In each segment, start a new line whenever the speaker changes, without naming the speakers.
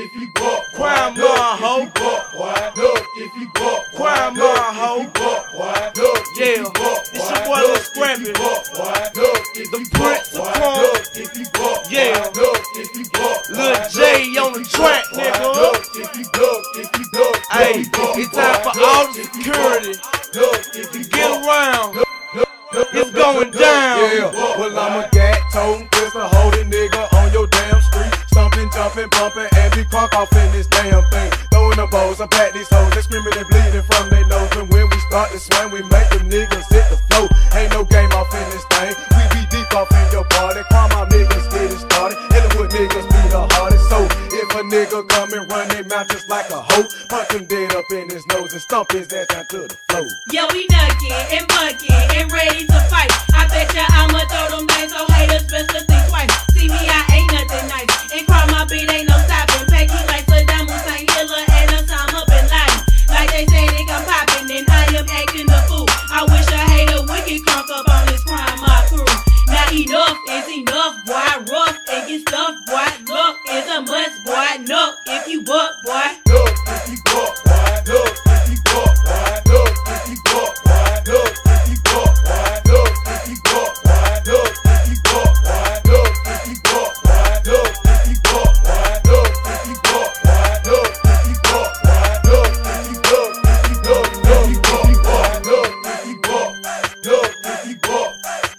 if you buck,
crime law, ho.
Look if you buck,
Crime law, ho. Yeah, it's your boy Lil Scrappy, the Prince of Crumb. Yeah, Lil J on the track, nigga. Hey, it's time for all the security to get around. It's going down.
Yeah, well I'm a gat-toting, pistol holding nigga on your damn street. Stomping, jumping, bumping, and be crunk off in this damn thing. Throwing the bows, I pat these hoes, they screaming and bleeding from their nose. And when we start to swing, we make them niggas hit the floor. Ain't no game off in this thing, we be deep off in your party. Crime out niggas get it started, Hollywood niggas be the hardest. So if a nigga come and run their mouth just like a hoe, punch him dead up in his nose and stomp his ass down to the floor.
Yeah, we nuggin' and buckin' and ready to fight. I bet ya I'ma throw them things so haters best to think twice. See me, I ain't nothing nice, and crime my beat ain't no stopping. Peggy like Saddam Hussein, Hitler, and I'm time up in line. Like they say they come poppin', and I am acting a fool. I wish I hate a wicked crunk up on this crime my crew. Now enough is enough, boy. Rough and get stuffed, boy. Luck is a must, boy. Look if you buck, boy.
Look if you buck, boy. Look if you buck, boy. Look if you buck, boy. Look if you buck, boy. Look if you buck, boy. Look if you buck, boy. Look if you buck, boy. Look if you buck, boy. Look if you buck, boy. Look if you buck, boy. Look if you buck, if you buck, if you buck, look if you buck, look if you buck,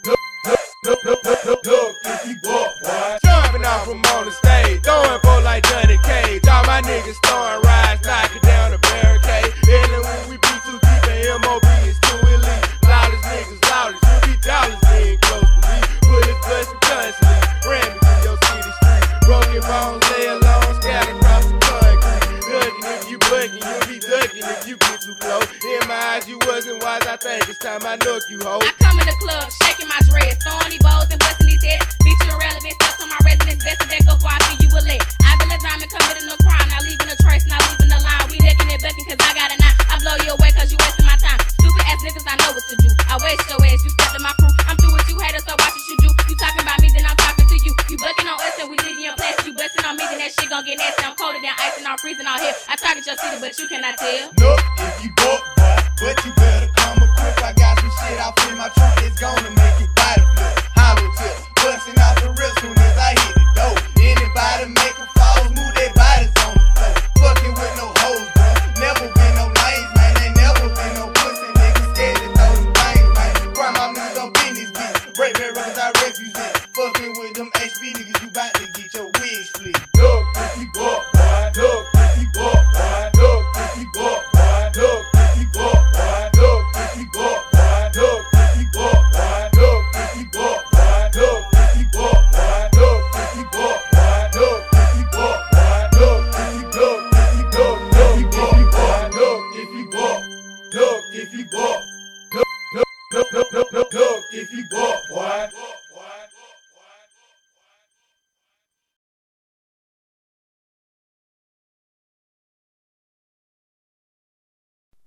look if you buck, boy.
Jumping out from on the stage, throwing for like Johnny Cage. All my niggas throwing rides, knocking down the barricade. And then when we be too deep and MOB is too elite. Loudest niggas, loudest, you be dollars being close to me. Bullets busting constantly, ran me through your city street. Broken bones lay alone, scattered across the concrete. Ducking if you bucking, you be ducking if you get too close. In my eyes, you wasn't wise, I think it's time I knock you, ho.
I come in the club, shaking my dreads, throwing these balls and busting these heads. Beat you irrelevant stuff on my residence, best of that go before I see you a lit. I been a diamond, committing no crime, not leaving a trace, not leaving a line. We necking and bucking cause I got a nine. I blow you away cause you wasting my time. Stupid ass niggas, I know what to do. I waste your ass, you step to my crew. I'm through with you haters, so watch what you do. You talking about me, then I'm talking to you. You bucking on us and we leaving your place. You busting on me, then that shit gon' get nasty. I'm colder than ice and I'm freezing out here. I target your city, but you cannot tell.
Look if you buck, boy, but you better come equipped. I got some shit out in my trunk, it's gonna make you body flip. Hollow tip, busting out the rip soon as I hit the door. Anybody making falls, move their bodies on the floor. Fucking with no hoes, bro. Never been no lanes, man. Ain't never been no pussy niggas scared to throw them things, man. Crime my niggas up in this bitch. Break bad records, I refuse it. Fucking with them HB niggas, you bout to get your wig split. Look if you buck, boy. Look if you buck, boy. Look if you buck, boy. Look if you buck, boy. Look if you buck, boy. Look if you buck, boy. Look if you buck, boy. Look if you buck, boy. Look if you buck, boy. Look if you buck, boy. Look if you look if you look if you buck, boy. Look if you buck, look if you buck, look if you buck.